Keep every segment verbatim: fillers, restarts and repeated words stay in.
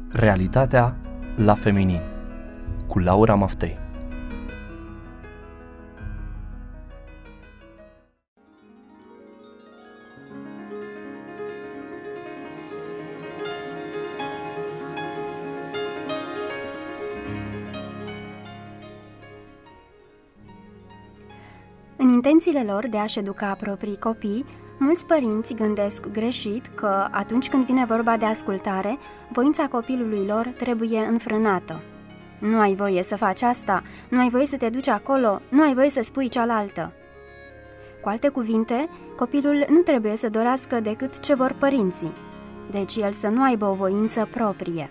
Realitatea la feminin cu Laura Maftei. În intențiile lor de a-și educa proprii copii, mulți părinți gândesc greșit că, atunci când vine vorba de ascultare, voința copilului lor trebuie înfrânată. Nu ai voie să faci asta, nu ai voie să te duci acolo, nu ai voie să spui cealaltă. Cu alte cuvinte, copilul nu trebuie să dorească decât ce vor părinții, deci el să nu aibă o voință proprie.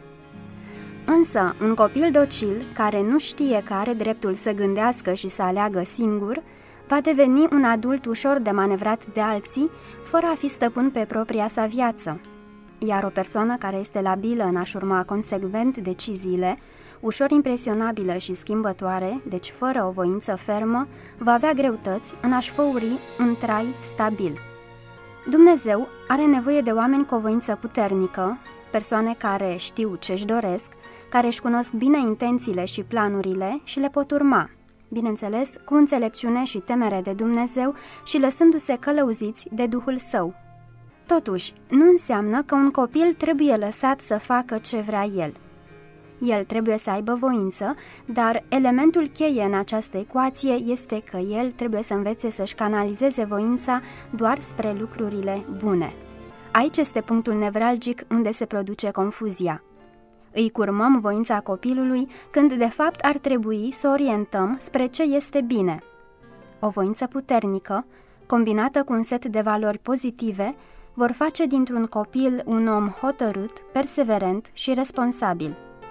Însă, un copil docil, care nu știe că are dreptul să gândească și să aleagă singur, va deveni un adult ușor de manevrat de alții, fără a fi stăpân pe propria sa viață. Iar o persoană care este labilă în a-și urma consecvent deciziile, ușor impresionabilă și schimbătoare, deci fără o voință fermă, va avea greutăți în a-și făuri un trai stabil. Dumnezeu are nevoie de oameni cu o voință puternică, persoane care știu ce-și doresc, care își cunosc bine intențiile și planurile și le pot urma, bineînțeles, cu înțelepciune și temere de Dumnezeu și lăsându-se călăuziți de Duhul Său. Totuși, nu înseamnă că un copil trebuie lăsat să facă ce vrea el. El trebuie să aibă voință, dar elementul cheie în această ecuație este că el trebuie să învețe să-și canalizeze voința doar spre lucrurile bune. Aici este punctul nevralgic unde se produce confuzia. Îi curmăm voința copilului când de fapt ar trebui să orientăm spre ce este bine. O voință puternică, combinată cu un set de valori pozitive, vor face dintr-un copil un om hotărât, perseverent și responsabil.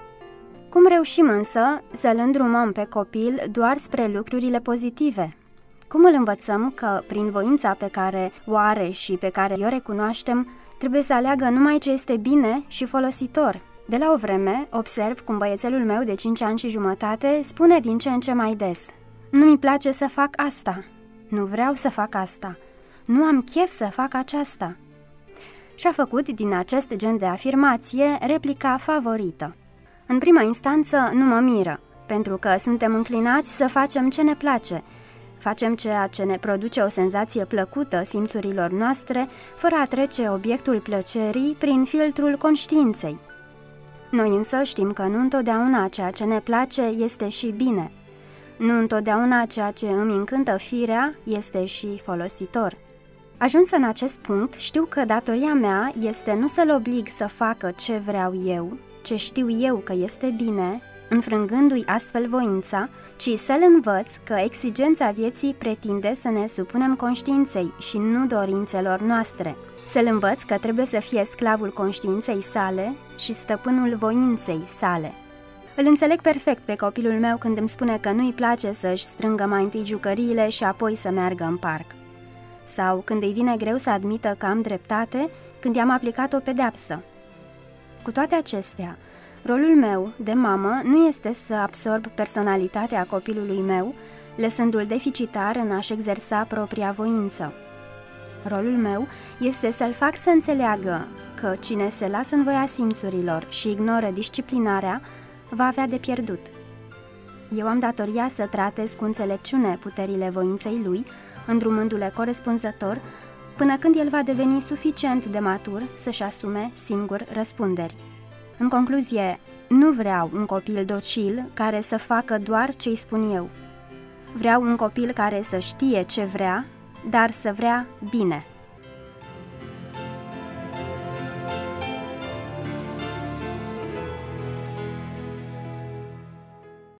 Cum reușim însă să-l îndrumăm pe copil doar spre lucrurile pozitive? Cum îl învățăm că, prin voința pe care o are și pe care o recunoaștem, trebuie să aleagă numai ce este bine și folositor? De la o vreme, observ cum băiețelul meu de cinci ani și jumătate spune din ce în ce mai des: nu-mi place să fac asta, nu vreau să fac asta, nu am chef să fac aceasta. Și-a făcut din acest gen de afirmație replica favorită. În prima instanță nu mă miră, pentru că suntem înclinați să facem ce ne place. Facem ceea ce ne produce o senzație plăcută simțurilor noastre, fără a trece obiectul plăcerii prin filtrul conștiinței. Noi însă știm că nu întotdeauna ceea ce ne place este și bine. Nu întotdeauna ceea ce îmi încântă firea este și folositor. Ajuns în acest punct, știu că datoria mea este nu să-l oblig să facă ce vreau eu, ce știu eu că este bine, înfrângându-i astfel voința, ci să-l învăț că exigența vieții pretinde să ne supunem conștiinței și nu dorințelor noastre. Să-l învăț că trebuie să fie sclavul conștiinței sale și stăpânul voinței sale. Îl înțeleg perfect pe copilul meu când îmi spune că nu-i place să-și strângă mai întâi jucăriile și apoi să meargă în parc. Sau când îi vine greu să admită că am dreptate când i-am aplicat o pedeapsă. Cu toate acestea, rolul meu de mamă nu este să absorb personalitatea copilului meu, lăsându-l deficitar în a-și exersa propria voință. Rolul meu este să-l fac să înțeleagă că cine se lasă în voia simțurilor și ignoră disciplinarea va avea de pierdut. Eu am datoria să tratez cu înțelepciune puterile voinței lui, îndrumându-le corespunzător, până când el va deveni suficient de matur să-și asume singur răspunderi. În concluzie, nu vreau un copil docil care să facă doar ce îi spun eu. Vreau un copil care să știe ce vrea, dar să vrea bine.